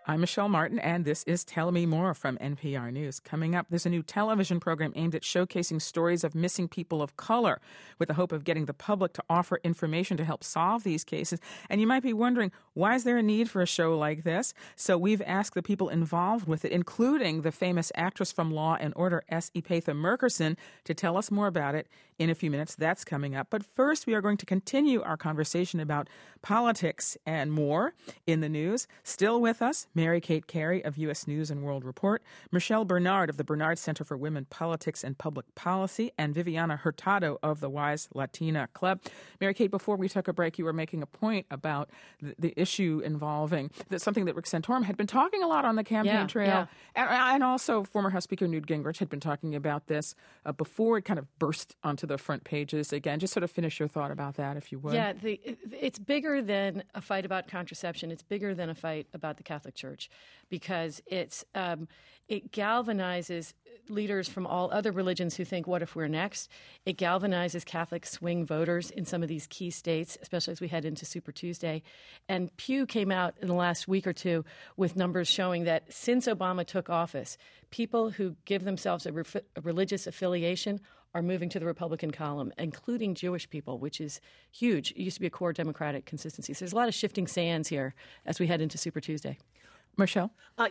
I'm Michelle Martin, and this is Tell Me More from NPR News. Coming up, there's a new television program aimed at showcasing stories of missing people of color with the hope of getting the public to offer information to help solve these cases. And you might be wondering, why is there a need for a show like this? So we've asked the people involved with it, including the famous actress from Law and Order, S. Epatha Merkerson, to tell us more about it in a few minutes. That's coming up. But first, we are going to continue our conversation about politics and more in the news. Still with us, Mary Kate Carey of U.S. News and World Report, Michelle Bernard of the Bernard Center for Women Politics and Public Policy, and Viviana Hurtado of the Wise Latina Club. Mary Kate, before we took a break, you were making a point about the issue involving something that Rick Santorum had been talking a lot on the campaign trail. Yeah. And also former House Speaker Newt Gingrich had been talking about this before it kind of burst onto the front pages again. Just sort of finish your thought about that, if you would. Yeah, it's bigger than a fight about contraception. It's bigger than a fight about the Catholic Church, because it galvanizes leaders from all other religions who think, what if we're next? It galvanizes Catholic swing voters in some of these key states, especially as we head into Super Tuesday. And Pew came out in the last week or two with numbers showing that since Obama took office, people who give themselves a religious affiliation are moving to the Republican column, including Jewish people, which is huge. It used to be a core Democratic consistency. So there's a lot of shifting sands here as we head into Super Tuesday. Michelle?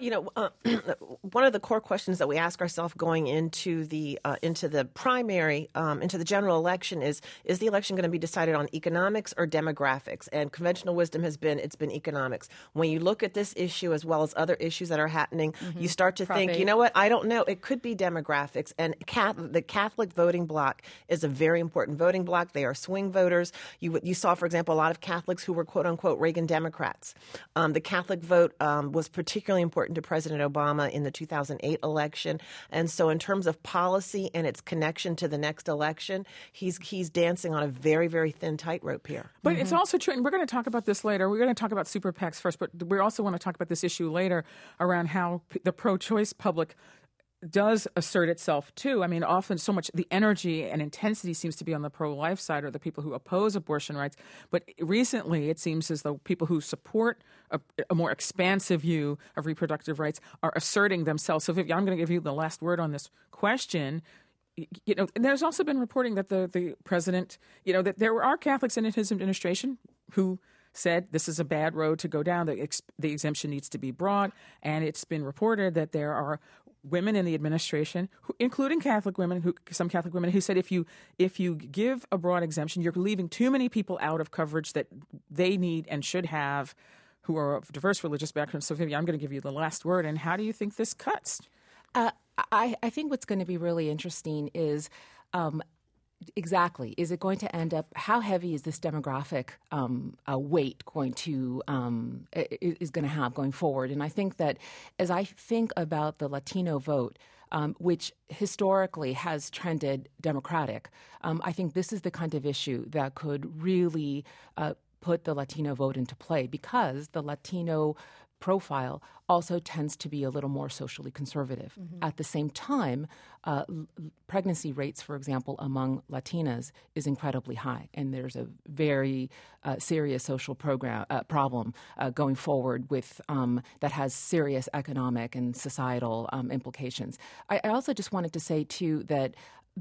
One of the core questions that we ask ourselves going into the primary, into the general election is the election going to be decided on economics or demographics? And conventional wisdom has been, it's been economics. When you look at this issue as well as other issues that are happening, you start to think, you know what, I don't know, it could be demographics. And the Catholic voting bloc is a very important voting bloc. They are swing voters. You saw, for example, a lot of Catholics who were quote unquote Reagan Democrats. The Catholic vote was particularly important to President Obama in the 2008 election. And so in terms of policy and its connection to the next election, he's dancing on a very, very thin tightrope here. But it's also true, and we're going to talk about this later. We're going to talk about super PACs first, but we also want to talk about this issue later around how the pro-choice public does assert itself too. I mean, often so much the energy and intensity seems to be on the pro-life side or the people who oppose abortion rights. But recently it seems as though people who support a more expansive view of reproductive rights are asserting themselves. So Vivian, I'm going to give you the last word on this question. You know, and there's also been reporting that the president, that there are Catholics in his administration who said this is a bad road to go down. The exemption needs to be broad. And it's been reported that there are women in the administration, including Catholic women, some Catholic women, who said if you give a broad exemption, you're leaving too many people out of coverage that they need and should have, who are of diverse religious backgrounds. So, Vivian, I'm going to give you the last word. And how do you think this cuts? I think what's going to be really interesting is exactly, is it going to end up, how heavy is this demographic weight going to is going to have going forward? And I think that as I think about the Latino vote, which historically has trended Democratic, I think this is the kind of issue that could really put the Latino vote into play, because the Latino profile also tends to be a little more socially conservative. At the same time, pregnancy rates, for example, among Latinas is incredibly high, and there's a very serious social problem going forward with that has serious economic and societal implications. I also just wanted to say, too, that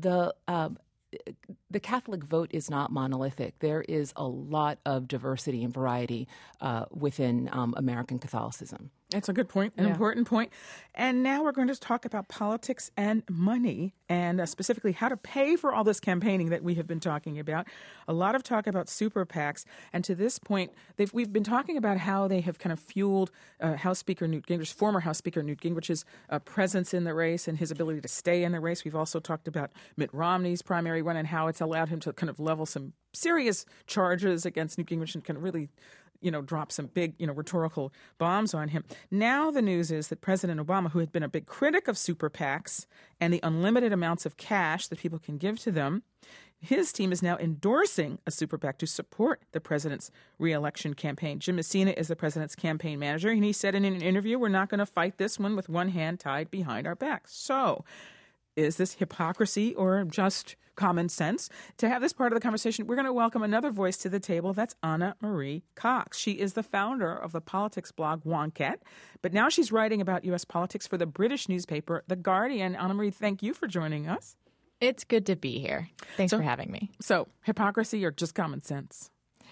the Catholic vote is not monolithic. There is a lot of diversity and variety within American Catholicism. It's a good point, an important point. And now we're going to talk about politics and money, and specifically how to pay for all this campaigning that we have been talking about. A lot of talk about super PACs. And to this point, we've been talking about how they have kind of fueled former House Speaker Newt Gingrich's presence in the race and his ability to stay in the race. We've also talked about Mitt Romney's primary run and how it's allowed him to kind of level some serious charges against Newt Gingrich and kind of really drop some big, rhetorical bombs on him. Now the news is that President Obama, who had been a big critic of super PACs and the unlimited amounts of cash that people can give to them, his team is now endorsing a super PAC to support the president's re-election campaign. Jim Messina is the president's campaign manager, and he said in an interview, we're not going to fight this one with one hand tied behind our backs. So Is this hypocrisy or just common sense? To have this part of the conversation, we're going to welcome another voice to the table. That's Anna Marie Cox. She is the founder of the politics blog Wonkette, but now she's writing about U.S. politics for the British newspaper The Guardian. Anna Marie, thank you for joining us. It's good to be here. Thanks for having me. So, hypocrisy or just common sense?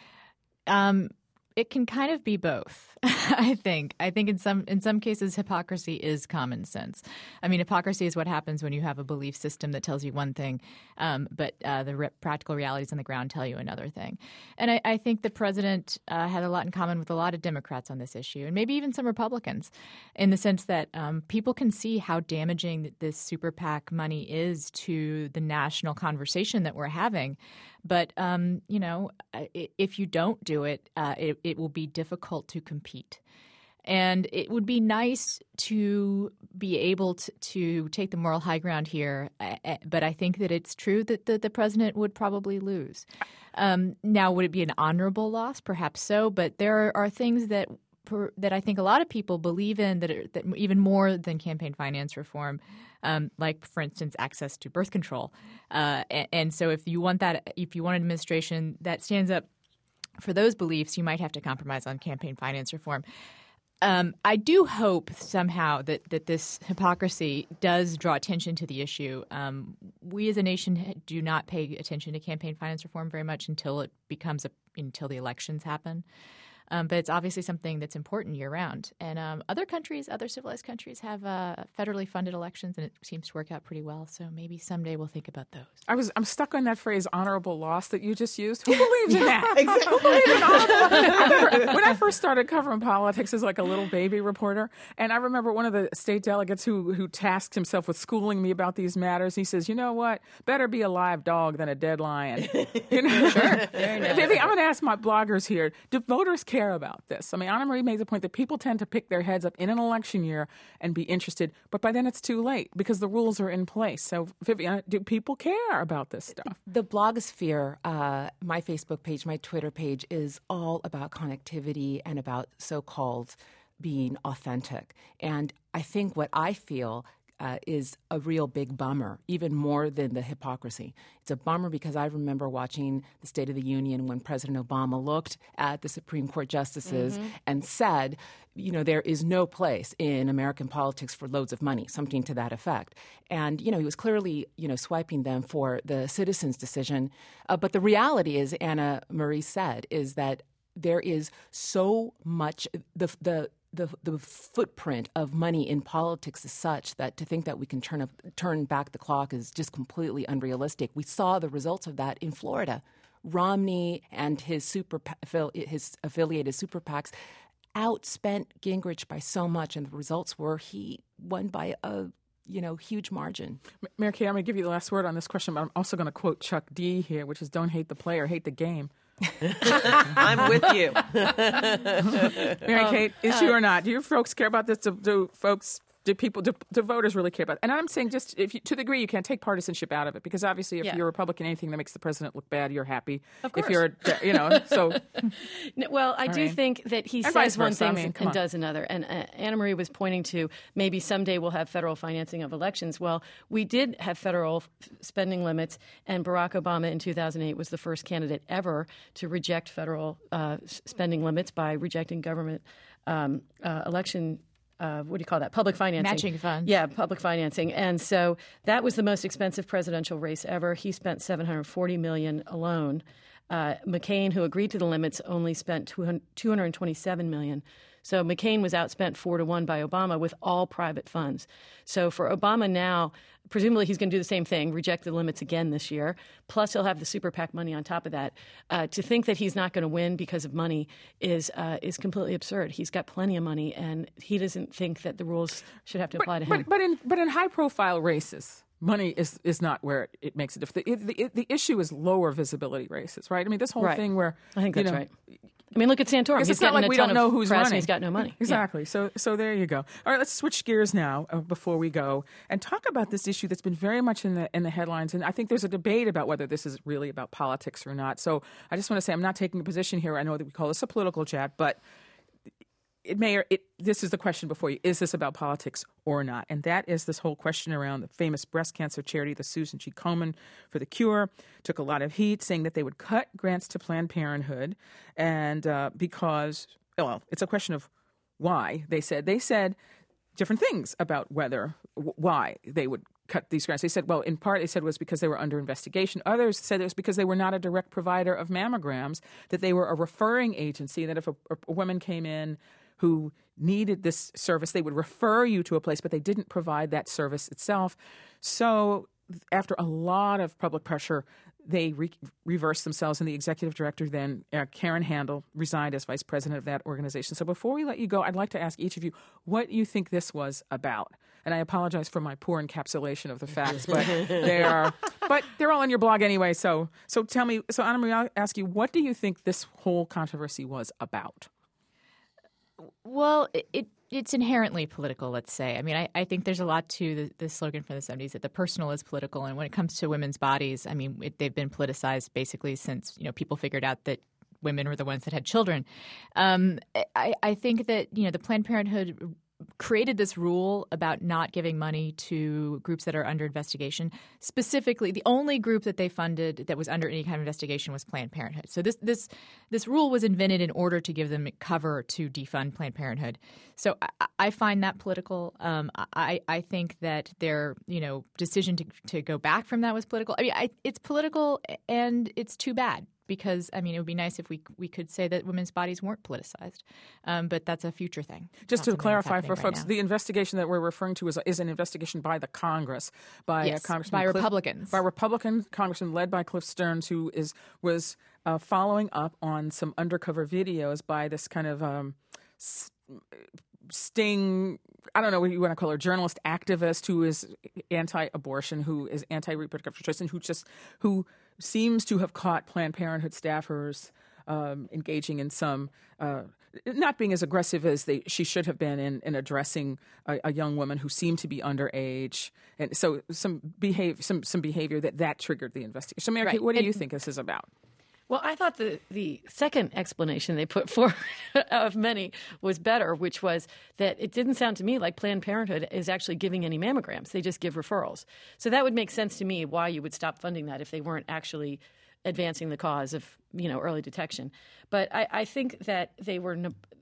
It can kind of be both. I think in some cases hypocrisy is common sense. I mean, hypocrisy is what happens when you have a belief system that tells you one thing, but the practical realities on the ground tell you another thing. And I think the president had a lot in common with a lot of Democrats on this issue, and maybe even some Republicans, in the sense that people can see how damaging this super PAC money is to the national conversation that we're having. But, if you don't do it, it will be difficult to compete. And it would be nice to be able to take the moral high ground here. But I think that it's true that the president would probably lose. Now, would it be an honorable loss? Perhaps so. But there are things that I think a lot of people believe in that even more than campaign finance reform, like, for instance, access to birth control. And so if you want an administration that stands up for those beliefs, you might have to compromise on campaign finance reform. I do hope somehow that this hypocrisy does draw attention to the issue. We as a nation do not pay attention to campaign finance reform very much until until the elections happen. But it's obviously something that's important year-round. And other civilized countries have federally funded elections, and it seems to work out pretty well. So maybe someday we'll think about those. I'm stuck on that phrase, honorable loss, that you just used. Who believes in that? Exactly. Who believes in honorable? When I first started covering politics as like a little baby reporter, and I remember one of the state delegates who tasked himself with schooling me about these matters, he says, you know what? Better be a live dog than a dead lion. You know? Sure. Vivi, I'm going to ask my bloggers here, do voters care about this? I mean, Anna Marie made the point that people tend to pick their heads up in an election year and be interested, but by then it's too late because the rules are in place. So, Vivian, do people care about this stuff? The blogosphere, my Facebook page, my Twitter page, is all about connectivity and about so-called being authentic. And I think what I feel is a real big bummer, even more than the hypocrisy. It's a bummer because I remember watching the State of the Union when President Obama looked at the Supreme Court justices and said, there is no place in American politics for loads of money, something to that effect. And, he was clearly, swiping them for the citizens' decision. But the reality is, Anna Marie said, is that there is so much, the footprint of money in politics is such that to think that we can turn back the clock is just completely unrealistic. We saw the results of that in Florida. Romney and his affiliated super PACs outspent Gingrich by so much, and the results were he won by a huge margin. Mary Kay, I'm going to give you the last word on this question, but I'm also going to quote Chuck D here, which is don't hate the player, hate the game. I'm with you. Mary Kate, issue or not? Do your folks care about this? Do voters really care about it? And I'm saying just to the degree you can take partisanship out of it, because obviously if you're Republican, anything that makes the president look bad, you're happy. Of course. If you're, so. Well, I do think that he says one thing and does another. And Anna Marie was pointing to maybe someday we'll have federal financing of elections. Well, we did have federal spending limits, and Barack Obama in 2008 was the first candidate ever to reject federal spending limits by rejecting government election what do you call that? Public financing. Matching funds. Yeah, public financing. And so that was the most expensive presidential race ever. He spent $740 million alone. McCain, who agreed to the limits, only spent $227 million. So McCain was outspent 4-1 by Obama with all private funds. So for Obama now, presumably he's going to do the same thing, reject the limits again this year. Plus he'll have the super PAC money on top of that. To think that he's not going to win because of money is completely absurd. He's got plenty of money, and he doesn't think that the rules should have to apply to him. But in high-profile races, money is not where it makes a difference. The issue is lower visibility races, right? I mean, this whole thing where I think that's right. I mean, look at Santorum. He's not getting like we a ton don't know of who's press running. And he's got no money. Exactly. Yeah. So there you go. All right, let's switch gears now before we go and talk about this issue that's been very much in the headlines. And I think there's a debate about whether this is really about politics or not. So I just want to say I'm not taking a position here. I know that we call this a political chat, but this is the question before you. Is this about politics or not? And that is this whole question around the famous breast cancer charity, the Susan G. Komen for the Cure, took a lot of heat, saying that they would cut grants to Planned Parenthood, and because, well, it's a question of why. They said different things about why they would cut these grants. They said, well, in part, they said it was because they were under investigation. Others said it was because they were not a direct provider of mammograms, that they were a referring agency, that if a woman came in who needed this service, they would refer you to a place, but they didn't provide that service itself. So after a lot of public pressure, they reversed themselves, and the executive director then, Karen Handel, resigned as vice president of that organization. So before we let you go, I'd like to ask each of you what you think this was about. And I apologize for my poor encapsulation of the facts, but they're all on your blog anyway. So tell me, Anna Marie, I'll ask you, what do you think this whole controversy was about? Well, it's inherently political, let's say. I mean, I think there's a lot to the slogan from the 70s that the personal is political. And when it comes to women's bodies, I mean, they've been politicized basically since, people figured out that women were the ones that had children. I think that, the Planned Parenthood created this rule about not giving money to groups that are under investigation. Specifically, the only group that they funded that was under any kind of investigation was Planned Parenthood. So this rule was invented in order to give them cover to defund Planned Parenthood. So I find that political. I think that their decision to go back from that was political. I mean, it's political, and it's too bad. Because, it would be nice if we could say that women's bodies weren't politicized. But that's a future thing. Just to clarify for folks, the investigation that we're referring to is an investigation by the Congress, by Republicans. By Republican Congressman led by Cliff Stearns, who was following up on some undercover videos by this kind of sting, I don't know what you want to call her, journalist activist who is anti-abortion, who is anti-reproductive choice, and who seems to have caught Planned Parenthood staffers engaging in some, not being as aggressive as she should have been in addressing a young woman who seemed to be underage, and so some behavior that triggered the investigation. So, Mary Kate, what do you think this is about? Well, I thought the second explanation they put forward of many was better, which was that it didn't sound to me like Planned Parenthood is actually giving any mammograms. They just give referrals. So that would make sense to me why you would stop funding that if they weren't actually advancing the cause of early detection. But I think that they were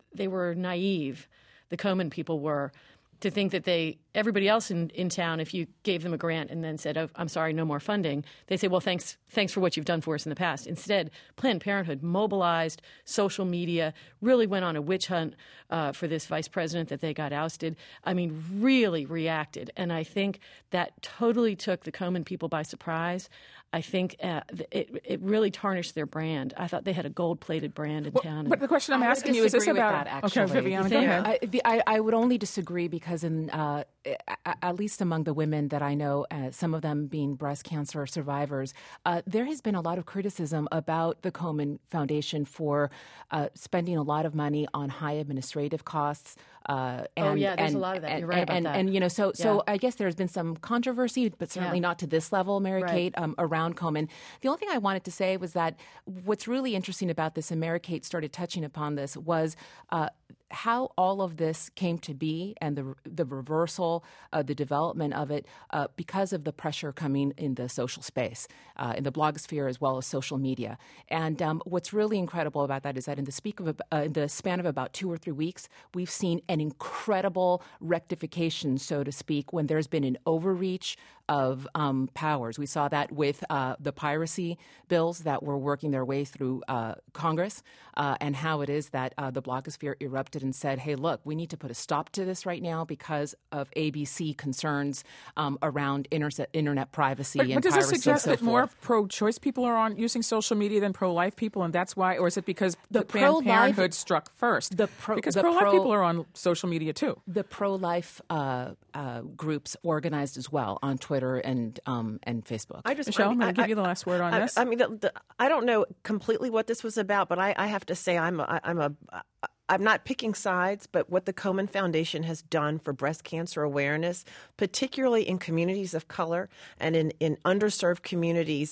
naive, the Komen people were, to think that everybody else in town, if you gave them a grant and then said, oh, I'm sorry, no more funding, they say, well, thanks for what you've done for us in the past. Instead, Planned Parenthood mobilized social media, really went on a witch hunt for this vice president that they got ousted. I mean, really reacted. And I think that totally took the Komen people by surprise. I think it really tarnished their brand. I thought they had a gold-plated brand in town. But the question I'm asking you is this about that, actually. Okay, Viviana, go ahead. I would only disagree because at least among the women that I know, some of them being breast cancer survivors, there has been a lot of criticism about the Komen Foundation for spending a lot of money on high administrative costs. There's a lot of that. You're right about that. And so I guess there's been some controversy, but certainly not to this level, Mary Kate, around Komen. The only thing I wanted to say was that what's really interesting about this, and Mary Kate started touching upon this, was how all of this came to be and the reversal, the development of it because of the pressure coming in the social space, in the blogosphere as well as social media. And what's really incredible about that is that in the span of about 2 or 3 weeks, we've seen an incredible rectification, so to speak, when there's been an overreach of powers. We saw that with the piracy bills that were working their way through Congress, and how it is that the blogosphere erupted and said, hey, look, we need to put a stop to this right now because of ABC concerns around internet privacy and piracy. But does this suggest so that more pro-choice people are using social media than pro-life people, and that's why, or is it because the Planned Parenthood struck first? Because pro-life people are on social media too. The pro-life groups organized as well on Twitter and Facebook. Michelle, I'm going to give you the last word on this. I mean, I don't know completely what this was about, but I have to say I'm not picking sides, but what the Komen Foundation has done for breast cancer awareness, particularly in communities of color and in underserved communities,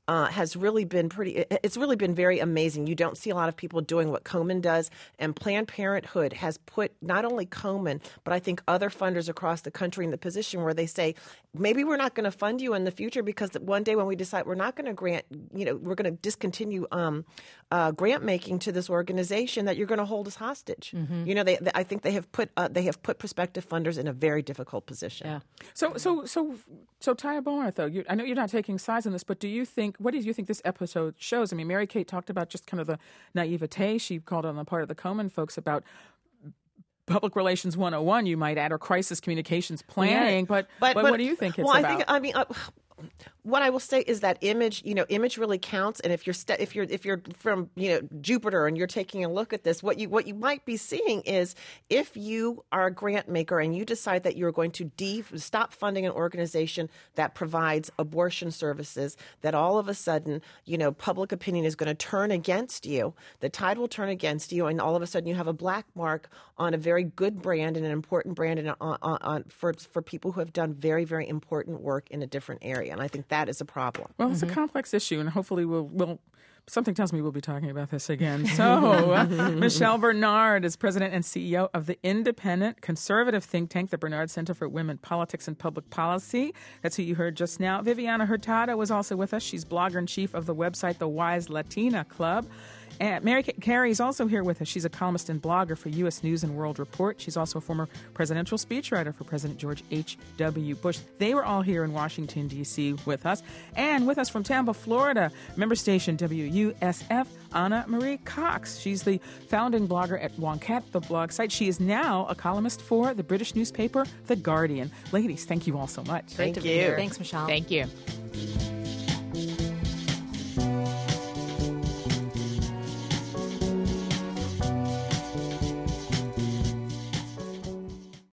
has really been it's really been very amazing. You don't see a lot of people doing what Komen does, and Planned Parenthood has put not only Komen, but I think other funders across the country in the position where they say, maybe we're not going to fund you in the future because one day when we decide we're not going to grant, we're going to discontinue grant making to this organization, that you're going to hold us hostage. I think they have put prospective funders in a very difficult position. Yeah. So Taya Beaumont, though, I know you're not taking sides on this, but what do you think this episode shows? I mean, Mary Kate talked about just kind of the naivete she called on the part of the Komen folks about public relations 101, you might add, or crisis communications planning. Yeah. But what do you think it's about? What I will say is that image really counts. And if you're from Jupiter and you're taking a look at this, what you might be seeing is, if you are a grant maker and you decide that you're going to stop funding an organization that provides abortion services, that all of a sudden public opinion is going to turn against you. The tide will turn against you, and all of a sudden you have a black mark on a very good brand and an important brand, and for people who have done very, very important work in a different area. And I think that is a problem. Well, it's a complex issue, and hopefully we'll something tells me we'll be talking about this again. So Michelle Bernard is president and CEO of the independent conservative think tank, the Bernard Center for Women, Politics and Public Policy. That's who you heard just now. Viviana Hurtado was also with us. She's blogger-in-chief of the website The Wise Latina Club. And Mary Carey is also here with us. She's a columnist and blogger for U.S. News and World Report. She's also a former presidential speechwriter for President George H.W. Bush. They were all here in Washington, D.C. with us. And with us from Tampa, Florida, member station WUSF, Anna Marie Cox. She's the founding blogger at Wonkat, the blog site. She is now a columnist for the British newspaper The Guardian. Ladies, thank you all so much. Thank you. Thanks, Michelle. Thank you.